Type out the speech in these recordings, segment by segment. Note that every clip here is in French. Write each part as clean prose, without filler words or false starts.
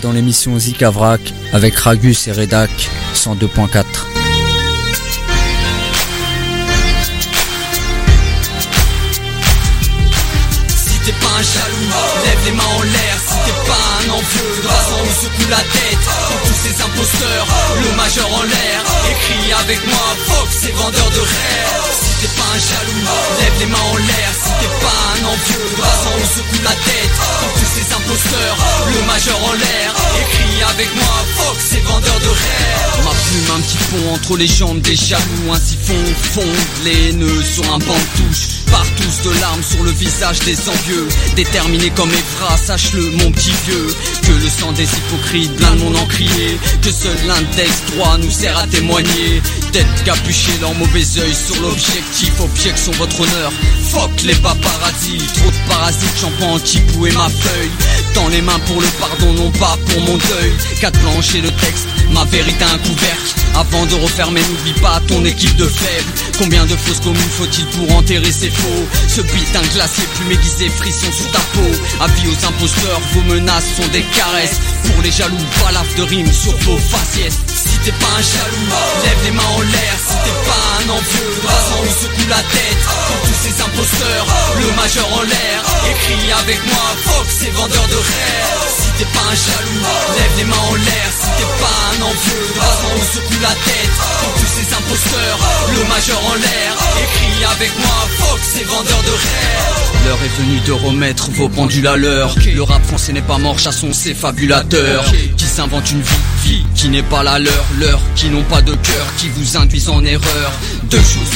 dans l'émission Zika Vrac avec Ragus et Redak 102.4. T'es pas un jaloux, lève les mains en l'air. Si t'es pas un envieux, de raison on secoue la tête. Pour tous ces imposteurs, le majeur en l'air. Écris avec moi, fuck ces vendeurs de rêves. Si t'es pas un jaloux, lève les mains en l'air. Si t'es pas un envieux, de raison on secoue la tête. Pour tous ces imposteurs, le majeur en l'air. Écris avec moi, fuck ces vendeurs de rêves. Ma plume un petit pont entre les jambes des jaloux. Un siphon fonde les nœuds sur un banc de touche. Tous de larmes sur le visage des envieux. Déterminé comme Evra, sache-le mon petit vieux. Que le sang des hypocrites blinde mon encrier. Que seul l'index droit nous sert à témoigner. Tête capuchée, leur mauvais œil sur l'objectif. Objection votre honneur, fuck les paparazzis. Trop de parasites, j'en prends Kipou et ma feuille. Tends les mains pour le pardon, non pas pour mon deuil. 4 planches et le texte, ma vérité un couvercle. Avant de refermer, n'oublie pas ton équipe de faibles. Combien de fausses communes faut-il pour enterrer ces faux? Ce beat un glacier plus aiguisé, frisson sur ta peau. Avis aux imposteurs, vos menaces sont des caresses. Pour les jaloux, balafre de rimes sur vos faciès. Si t'es pas un jaloux, lève les mains en l'air. Si t'es pas un envieux, de raison on secoue la tête. Pour tous ces imposteurs, le majeur en l'air. Écris avec moi, fuck ces vendeurs de rêves. Si t'es pas un jaloux, lève les mains en l'air. Si t'es pas un envieux, de raison on secoue la tête. Pour tous ces imposteurs, le majeur en l'air. Écris avec moi, fuck ces vendeurs de rêves. L'heure est venue de remettre vos pendules à l'heure. Le rap français n'est pas mort, chassons ces fabulateurs qui s'inventent une vie qui n'est pas la leur qui n'ont pas de cœur, qui vous induisent en erreur. Deux choses,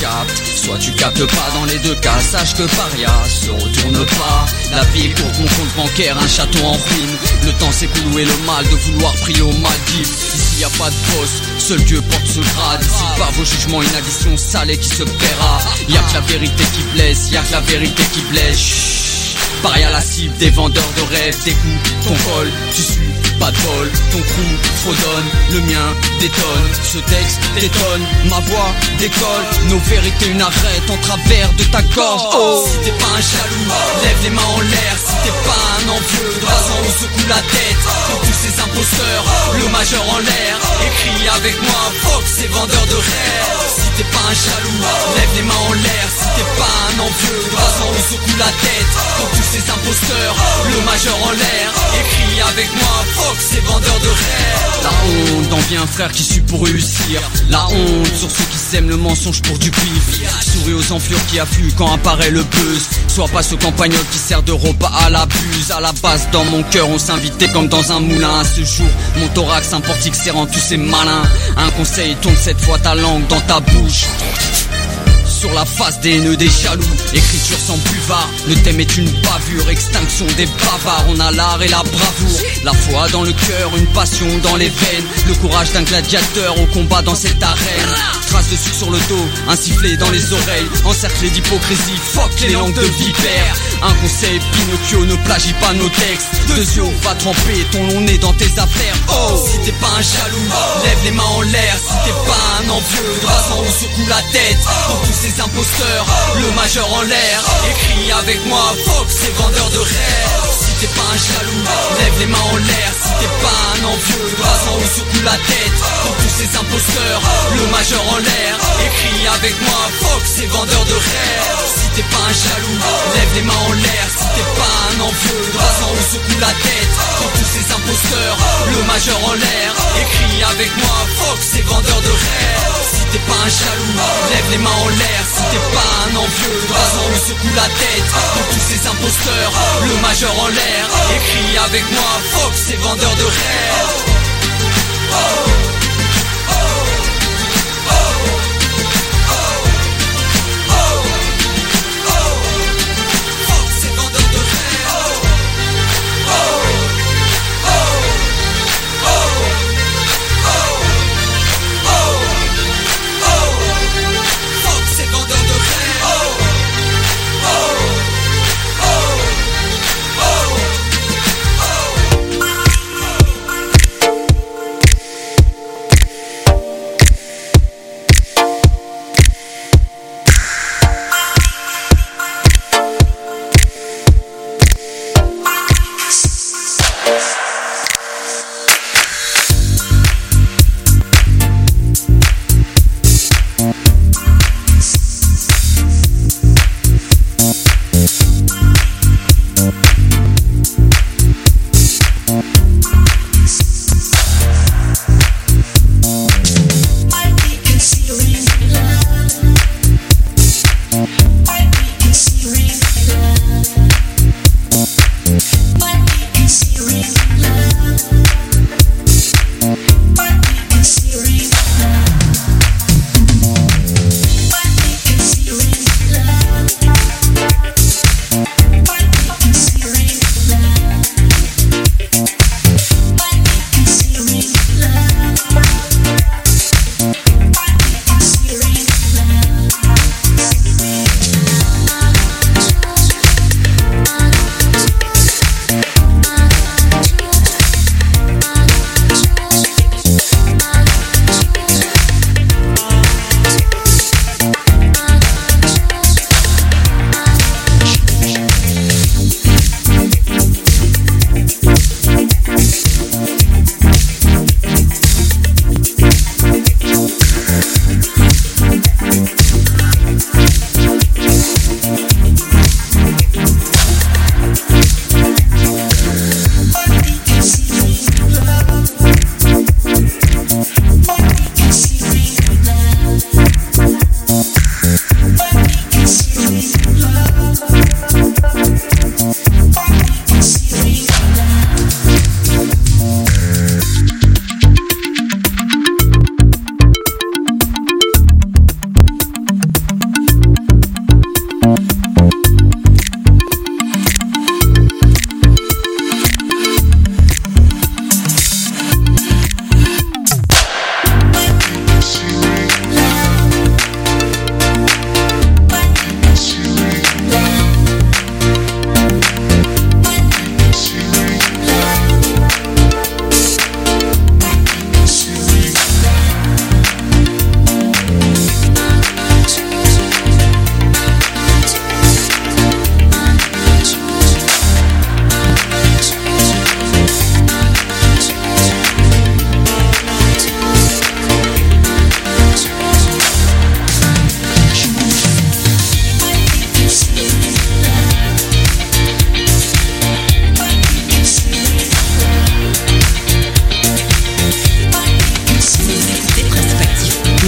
soit tu captes pas. Dans les deux cas, sache que paria se retourne pas. La vie est courte, mon compte bancaire, un château en ruine. Le temps s'écoule, où est le mal de vouloir prier aux Maldives? Ici y a pas de boss, seul Dieu porte ce grade. Ici pas vos jugements, une addition salée qui se paiera. Y'a que la vérité qui blesse, y'a que la vérité qui blesse. Chut. Pareil à la cible des vendeurs de rêves. Tes coups, ton col, tu suis pas de bol. Ton crew fredonne, le mien détonne. Ce texte détonne, ma voix décolle. Nos vérités une arrête en travers de ta gorge. Oh. Si t'es pas un jaloux, lève les mains en l'air. Si t'es pas un envieux, de raison on secoue la tête. Pour tous ces imposteurs, le majeur en l'air. Écris avec moi, fuck ces vendeurs de rêves. Si t'es pas un jaloux, lève les mains en l'air. Si t'es pas un envieux, de raison on secoue la tête. Pour tous ces imposteurs, le majeur en l'air. Écris avec moi, fuck ces vendeurs de rêves. La honte d'envie un frère qui suit pour réussir. La honte sur ceux qui sèment le mensonge pour du pif. Souris aux enflures qui affluent quand apparaît le buzz. Sois pas ce campagnol qui sert de repas à la buse. À la base dans mon cœur on s'invitait comme dans un moulin. À ce jour mon thorax un portique serrant tous ces malins. Un conseil, tourne cette fois ta langue dans ta bouche. Sur la face des haineux, des jaloux, écriture sans buvard. Le thème est une bavure, extinction des bavards. On a l'art et la bravoure, la foi dans le cœur, une passion dans les veines. Le courage d'un gladiateur au combat dans cette arène. Trace de sucre sur le dos, un sifflet dans les oreilles. Encerclé d'hypocrisie, fuck les langues de vipère. Un conseil, Pinocchio, ne plagie pas nos textes. Deux yeux, va tremper ton long nez dans tes affaires. Oh, si t'es pas un jaloux, lève les mains en l'air. Si t'es pas un envieux, de raison on secoue la tête. Pour tous ces imposteurs, le majeur en l'air. Écris avec moi, fuck ces vendeurs de rêves. Si t'es pas un jaloux, lève les mains en l'air. Si t'es pas un envieux, de raison on secoue la tête. Pour tous ces imposteurs, le majeur en l'air. Écris avec moi, fuck ces vendeurs de rêves. Si t'es pas un jaloux, lève les mains en l'air. Si t'es pas un envieux, de raison on secoue la tête. Pour tous ces imposteurs, le majeur en l'air. Écris avec moi, fuck ces vendeurs de rêves. Si t'es pas un jaloux, lève les mains en l'air. Si t'es pas un envieux, de raison on secoue la tête. Pour tous ces imposteurs, le majeur en l'air. Écris avec moi, fuck ces vendeurs de rêves.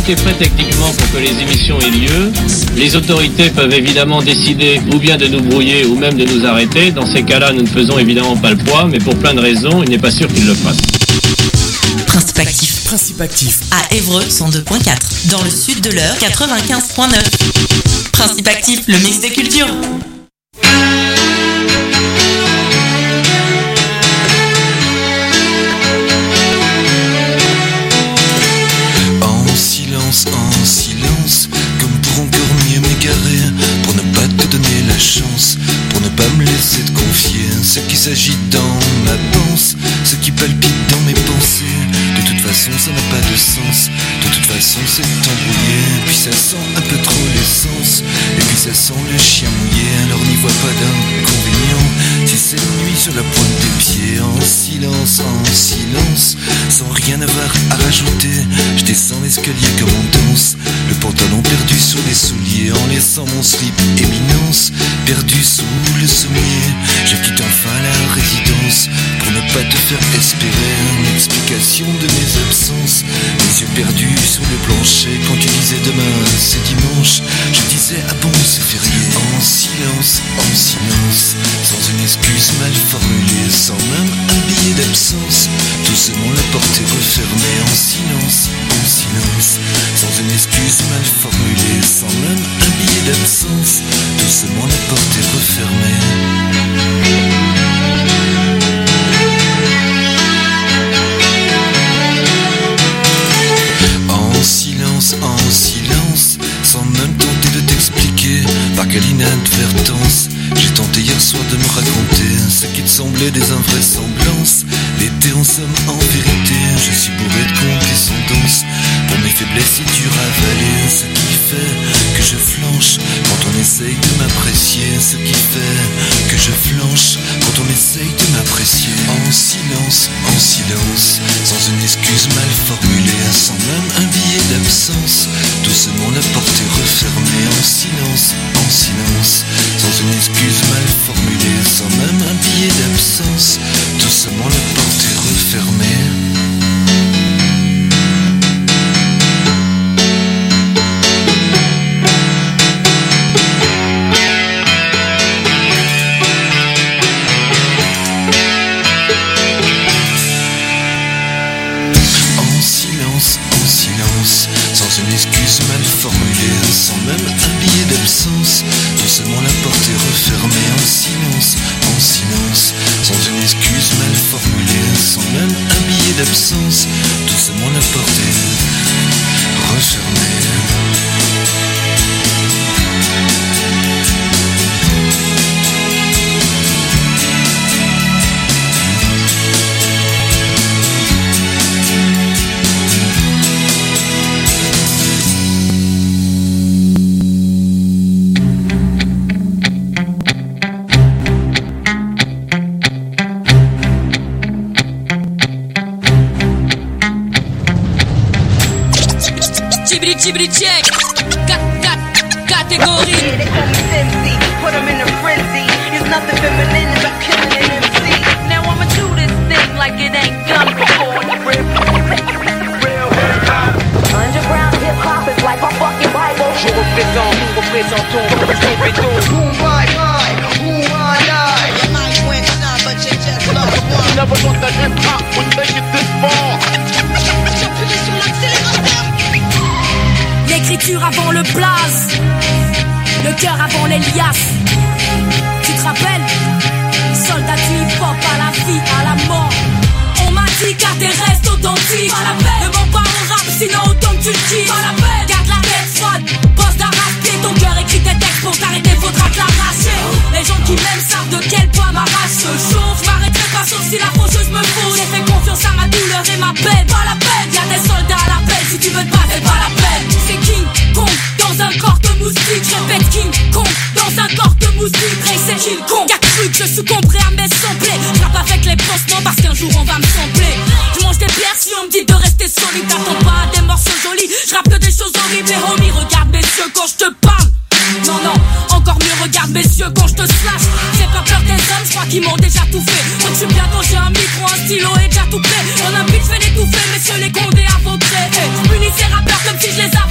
tout est prêt techniquement pour que les émissions aient lieu. Les autorités peuvent évidemment décider ou bien de nous brouiller ou même de nous arrêter. Dans ces cas-là, nous ne faisons évidemment pas le poids, mais pour plein de raisons, il n'est pas sûr qu'ils le fassent. Principe actif. Principe actif. À Évreux, 102.4. Dans le sud de l'Eure, 95.9. Principe actif, le mix des cultures. En silence, comme pour encore mieux m'égarer, pour ne pas te donner la chance, pour ne pas me laisser te confier ce qui s'agit dans ma panse, ce qui palpite dans mes pensées. De toute façon ça n'a pas de sens, de toute façon c'est embrouillé, puis ça sent un peu trop l'essence, et puis ça sent le chien mouillé, alors n'y vois pas d'inconvénient, si c'est nuit sur la pointe des pieds, en silence, sans rien avoir à rajouter, je descends l'escalier comme on danse, le pantalon perdu sous les souliers, en laissant mon slip éminence, perdu sous le sommier, je quitte enfin la résidence, pour ne pas te faire espérer une explication de mes absences, les yeux perdus sous le plancher, quand tu disais demain c'est dimanche, je disais ah bon c'est férié, en silence, sans une excuse mal formulée, sans même un billet d'absence, doucement la porte est refermée, en silence, sans une excuse mal formulée, sans même un billet d'absence, doucement la porte est refermée. En silence, sans même tenter de t'expliquer par quelle inadvertance j'ai tenté hier soir de me raconter ce qui te semblait des invraisemblances. L'été en somme en vérité, je suis bourré de condescendance. Pour mes faiblesses c'est dur à avaler, ce qui fait que je flanche quand on essaye de m'apprécier, ce qui fait que je flanche quand on essaye de m'apprécier. En silence, sans une excuse mal formulée, sans même un billet d'absence, doucement la porte est refermée. En silence, sans une excuse mal formulée, sans même un billet d'absence, doucement la porte est refermée. Sans une excuse mal formulée, sans même un billet d'absence, doucement la porte est refermée. En silence, sans une excuse mal formulée, sans même un billet d'absence, doucement la porte est refermée. Chibri check, category. Yeah, they call me Cincy, put them in a frenzy. There's nothing feminine about killing an MC. Now I'ma do this thing like it ain't done before. Real hip-hop. Underground hip-hop is like my fucking Bible. Je représente Who I Your mind went down, but you just lost one. Never thought that hip-hop would make it this far. J'appuie sur l'accélérateur. L'écriture avant le blaze, le cœur avant les liasses. Tu te rappelles? Soldat du hip-hop à la vie, à la mort. On m'a dit car t'es restes authentique. Pas la peine, ne mens pas au rap, sinon autant que tu le dis. Pas la peine, garde la tête froide, pose d'arracher. Ton cœur écrit tes textes, pour t'arrêter faudra te l'arracher. Les gens qui m'aiment savent de quel poids ma rage se chauffe. M'arrêterai pas sauf si la faucheuse me fausse. J'ai fait confiance à ma douleur et ma peine. Pas la peine, y'a des soldats à l'appel. Si tu veux te battre, c'est pas la peine. C'est King Kong dans un corps de moustique. Je répète King Kong dans un corps de moustique. Ray c'est King Kong. Y'a cru que je succomberai à mes samplés. Je rappe avec les pansements parce qu'un jour on va me sampler. Je mange des pierres si on me dit de rester solide. T'attends pas à des morceaux jolis. Je rappe que des choses horribles. Et homie, regarde mes yeux quand je te parle. Non, non, encore mieux, regarde mes yeux quand je te slash. J'ai pas peur des hommes, je crois qu'ils m'ont déjà tout fait. Moi je suis bien quand j'ai un micro, un stylo et déjà tout prêt. On a vite fait l'étouffer, messieurs les condés à vautrer. Punis ces rappeurs comme si je les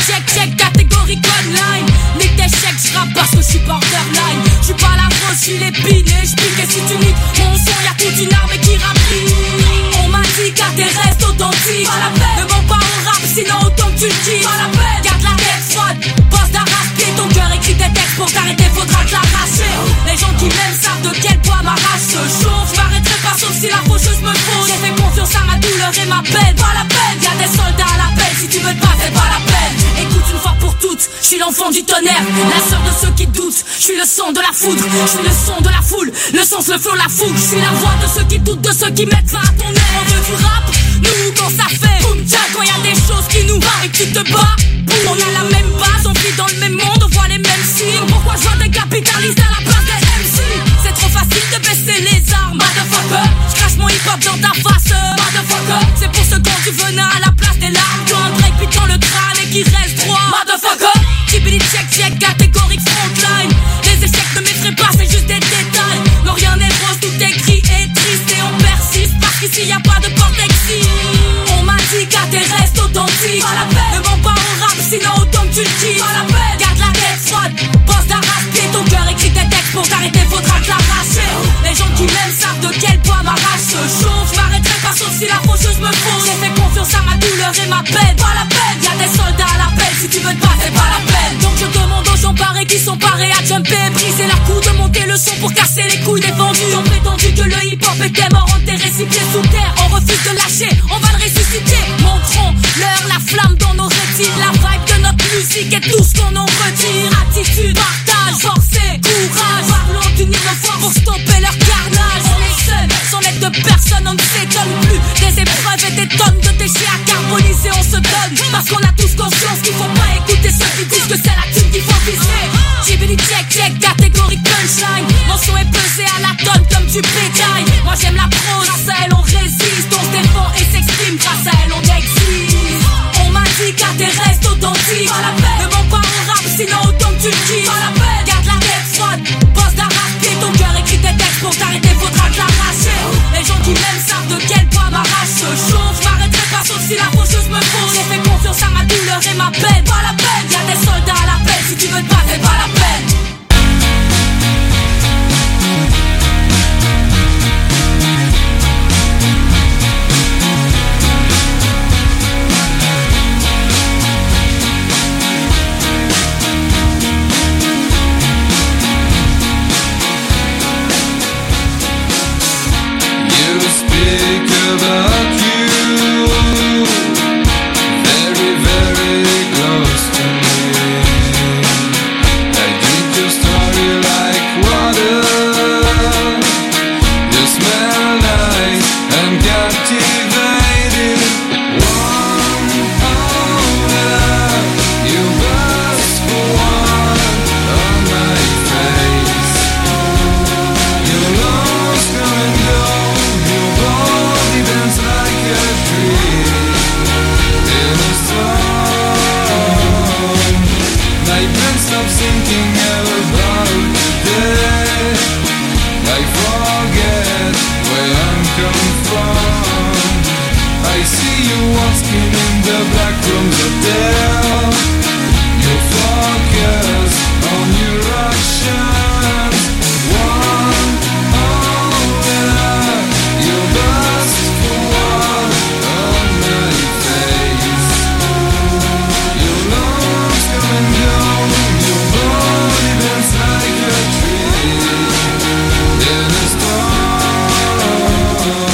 check, catégorique online. Nique tes chèques, j'rappe parce que j'suis borderline. J'suis pas la grosse, j'suis l'épine et j'pique. Et si tu niques mon son, y'a toute une armée qui rapplique. On m'a dit car t'es restes authentique. Pas la peine, ne mens pas au rap, sinon autant que tu le dis. Pas la peine, garde la tête froide, bosse d'arrache-pied. Ton cœur écrit tes textes pour t'arrêter, faudra te l'arracher. Les gens qui m'aiment savent de quel poids ma rage se chauffe. J'm'arrêterai pas sauf si la faucheuse me fauche. J'ai fait confiance à ma douleur et ma peine. Pas la peine, y'a des soldats à l'appel. Si tu veux te battre, c'est pas la peine. Écoute une fois pour toutes, j'suis l'enfant du tonnerre, la sœur de ceux qui doutent. J'suis le son de la foudre, j'suis le son de la foule, le sens, le flow, la fougue. J'suis la voix de ceux qui doutent, de ceux qui mettent fin à ton air. On veut du rap, nous quand ça fait boum tcha. Quand y'a des choses qui nous battent et que tu te bats, boum. On a la même base, on vit dans le même monde, on voit les mêmes signes. Pourquoi je vois des capitalistes à la place des MC? C'est trop facile de baisser les armes, motherfucker. J'crache mon hip hop dans ta face, motherfucker. C'est pour ce quand tu venais à la place des larmes. Quand un break pique dans le crâne et qui reste droit, motherfucker. Tibili check, catégorique frontline. Les échecs ne m'effraient pas, c'est juste des détails. Non rien n'est rose, tout est gris et triste. Et on persiste parce qu'ici y'a pas de porte exit. On m'a dit qu'à tes restes authentiques. Pas la peine, ne mens pas au rap, sinon autant que tu le dis. Pas la peine, garde la tête froide, bosse d'arrache-pied. Ton cœur écrit tes textes pour t'arrêter, faudra te l'arracher. Les gens qui m'aiment savent de quel poids ma rage se chauffe. J'm'arrêterai pas sauf si la faucheuse me fauche. J'ai fait confiance à ma douleur et ma peine. Pas la peine, y'a des soldats à l'appel. Si tu veux te battre, c'est pas la peine. Donc je demande aux gens parés qui sont parés à jumper, briser la coude, de monter le son pour casser les couilles des vendus. Ils ont prétendu que le hip-hop était mort, enterré, six pieds sous terre. On refuse de lâcher, on va le ressusciter. Montrons-leur la flamme dans nos rétines, la vibe de notre musique et tout ce qu'on en retire. Attitude, partage, forcé, courage. Parlons d'unir nos forces pour stopper leur carnage. On est seuls, sans l'aide de personne, on ne s'étonne plus. Des épreuves et des tonnes de déchets à carboniser, on se donne. Parce qu'on a tous conscience qu'il faut pas écouter ceux qui disent que c'est la thune qu'il faut viser. Jibili check, catégorique punchline. Mon son est pesé à la tonne comme du bétail. Moi j'aime la prose, grâce à elle on résiste. On se défend et s'exprime, grâce à elle on existe. On m'a dit qu'à tes restes authentiques. Pas la peine, ne mens pas au rap, sinon autant que tu le dis. Pas la peine, garde la tête froide, bosse d'arrache-pied. Ton cœur écrit tes textes pour t'arrêter, faudra te l'arracher. Les gens qui m'aiment savent de quel poids ma rage se chauffe. J'm'arrêterai pas sauf si la faucheuse me fauche. J'ai fait confiance à ma douleur et ma peine. Pas la peine, y'a des soldats à l'appel. Si tu veux te battre, c'est pas la peine. About you, very, very close to me. I drink your story like water. You smell nice, I'm captivated. One hour, you burst for one on my face. Your love's come and go. Dance like a dream in a storm. My brain stops thinking about today. I forget where I'm come from. I see you walking in the black rooms of there. You focus on your actions. One hour, you burst for one on my face. Your lungs come and go, your body bends like a tree in a storm.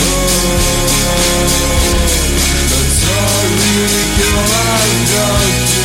I've got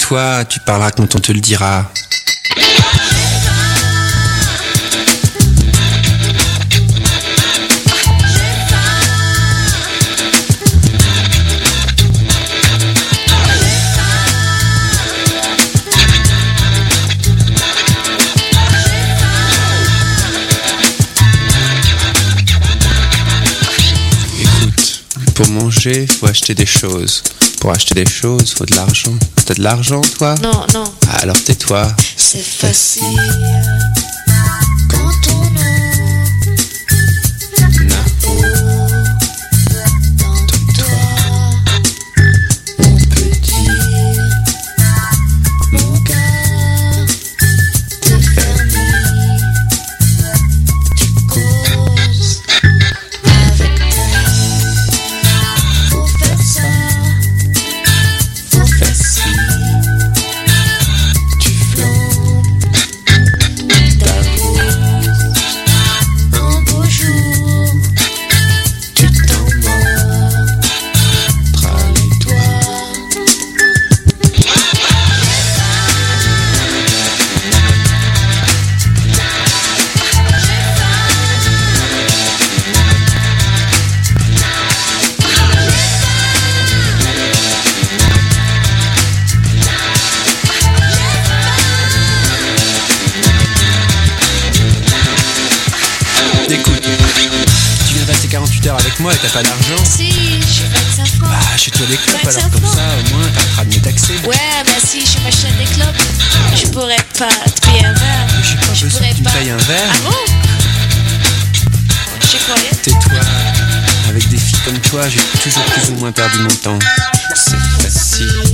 tais-toi, tu parleras quand on te le dira. Pour manger, faut acheter des choses. Pour acheter des choses, faut de l'argent. T'as de l'argent, toi? Non, non. Ah, alors tais-toi. C'est facile. Quand on a dans toi, on peut dire mon cœur t'est fermé. Tu causes avec toi. Faut faire ça, faut faire ci. Tu flambes ta rose. Un beau jour, tu t'embarras les doigts. Écoute, tu viens passer 48 heures avec moi et t'as pas d'argent? Si, j'ai 25 francs. Bah, chez-toi des clopes, 25 alors comme francs. ça, au moins, t'arrêteras de me taxer. Ouais, bah si je m'achète des clopes, je pourrais pas te payer un verre. Mais j'ai pas besoin pourrais que tu me pas. payes un verre. Ah bon? J'y croyais. Tais-toi. Avec des filles comme toi, j'ai toujours plus ou moins perdu mon temps. C'est facile.